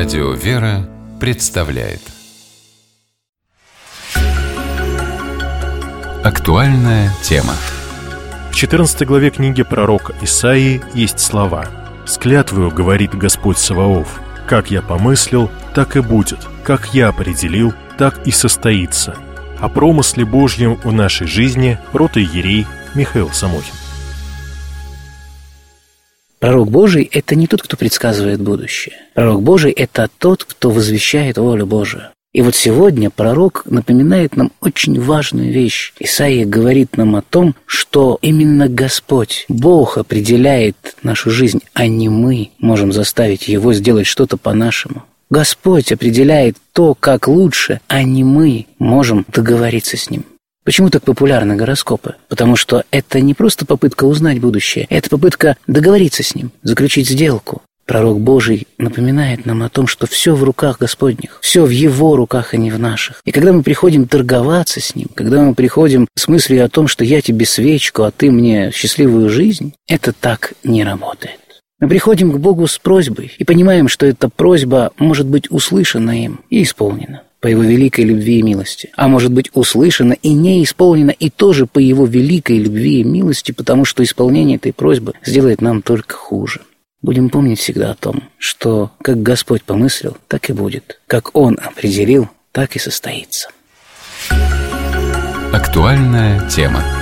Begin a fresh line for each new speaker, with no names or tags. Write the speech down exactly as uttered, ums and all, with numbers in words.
Радио «Вера» представляет актуальная тема.
В четырнадцатой главе книги пророка Исаии есть слова: «С клятвою говорит Господь Саваоф, как я помыслил, так и будет, как я определил, так и состоится». О промысле Божьем в нашей жизни протоиерей Михаил Самохин.
Пророк Божий – это не тот, кто предсказывает будущее. Пророк Божий – это тот, кто возвещает волю Божию. И вот сегодня пророк напоминает нам очень важную вещь. Исаия говорит нам о том, что именно Господь, Бог определяет нашу жизнь, а не мы можем заставить Его сделать что-то по-нашему. Господь определяет то, как лучше, а не мы можем договориться с Ним. Почему так популярны гороскопы? Потому что это не просто попытка узнать будущее, это попытка договориться с Ним, заключить сделку. Пророк Божий напоминает нам о том, что все в руках Господних, все в Его руках, а не в наших. И когда мы приходим торговаться с Ним, когда мы приходим с мыслью о том, что я тебе свечку, а ты мне счастливую жизнь, это так не работает. Мы приходим к Богу с просьбой и понимаем, что эта просьба может быть услышана им и исполнена по Его великой любви и милости, а может быть услышана и не исполнена и тоже по Его великой любви и милости, потому что исполнение этой просьбы сделает нам только хуже. Будем помнить всегда о том, что как Господь помыслил, так и будет, как Он определил, так и состоится.
Актуальная тема.